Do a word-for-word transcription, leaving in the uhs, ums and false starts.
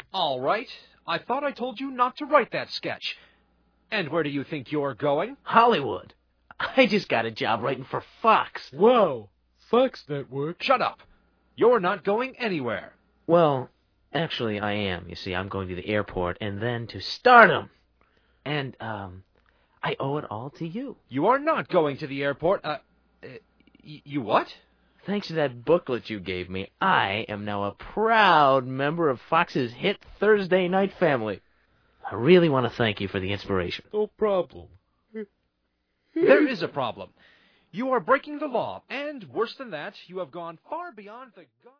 All right. I thought I told you not to write that sketch. And where do you think you're going? Hollywood. I just got a job writing for Fox. Wow, Fox Network. Shut up. You're not going anywhere. Well, actually, I am. You see, I'm going to the airport and then to Stardom. And, um, I owe it all to you. You are not going to the airport. Uh, uh y- you what? Thanks to that booklet you gave me, I am now a proud member of Fox's hit Thursday Night family. I really want to thank you for the inspiration. No problem. There is a problem. You are breaking the law, and worse than that, you have gone far beyond the...